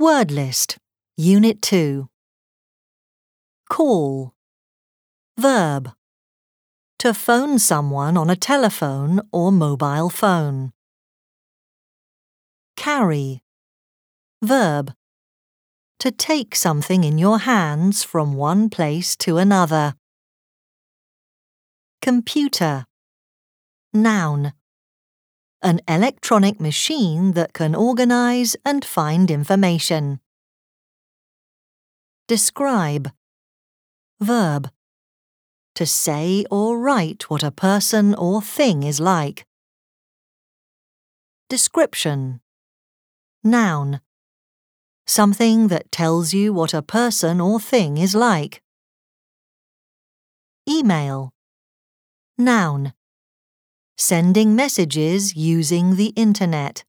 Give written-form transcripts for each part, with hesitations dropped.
Word list, Unit 2. Call. Verb. To phone someone on a telephone or mobile phone. Carry. Verb. To take something in your hands from one place to another. Computer. Noun. An electronic machine that can organize and find information. Describe. Verb. To say or write what a person or thing is like. Description. Noun. Something that tells you what a person or thing is like. Email. Noun. Sending messages using the internet.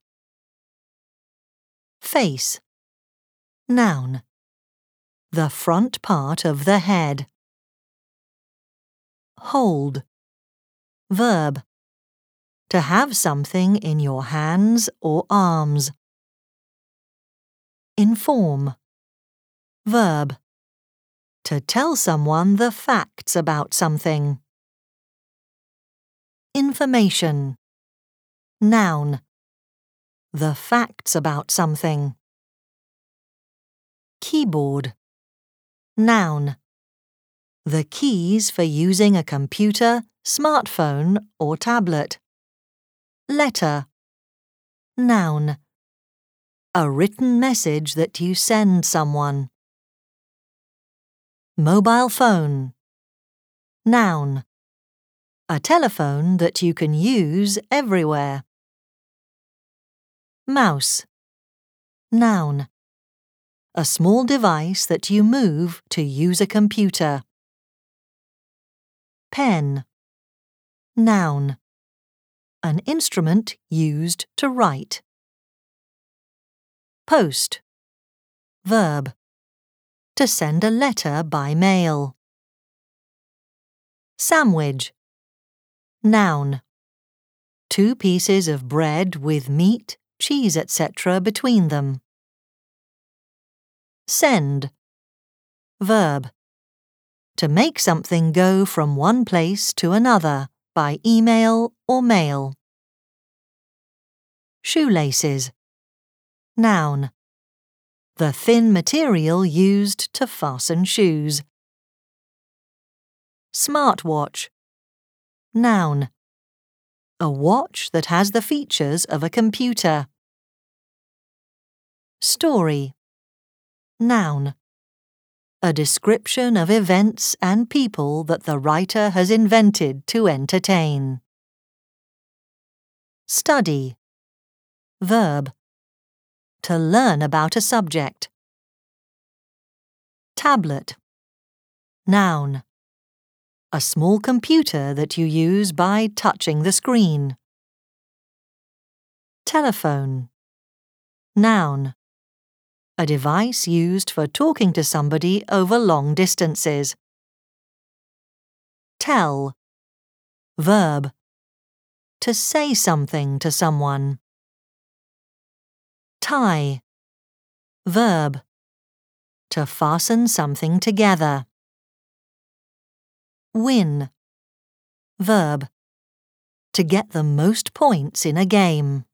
Face. Noun. The front part of the head. Hold. Verb. To have something in your hands or arms. Inform. Verb. To tell someone the facts about something. Information. Noun. The facts about something. Keyboard. Noun. The keys for using a computer, smartphone or tablet. Letter. Noun. A written message that you send someone. Mobile phone. Noun. A telephone that you can use everywhere. Mouse. Noun. A small device that you move to use a computer. Pen. Noun. An instrument used to write. Post. Verb. To send a letter by mail. Sandwich. Noun. 2 pieces of bread with meat, cheese, etc. between them. Send. Verb. To make something go from one place to another by email or mail. Shoelaces. Noun. The thin material used to fasten shoes. Smartwatch. Noun. A watch that has the features of a computer. Story. Noun. A description of events and people that the writer has invented to entertain. Study. Verb. To learn about a subject. Tablet. Noun. A small computer that you use by touching the screen. Telephone. Noun. A device used for talking to somebody over long distances. Tell. Verb. To say something to someone. Tie. Verb. To fasten something together. Win. Verb. To get the most points in a game.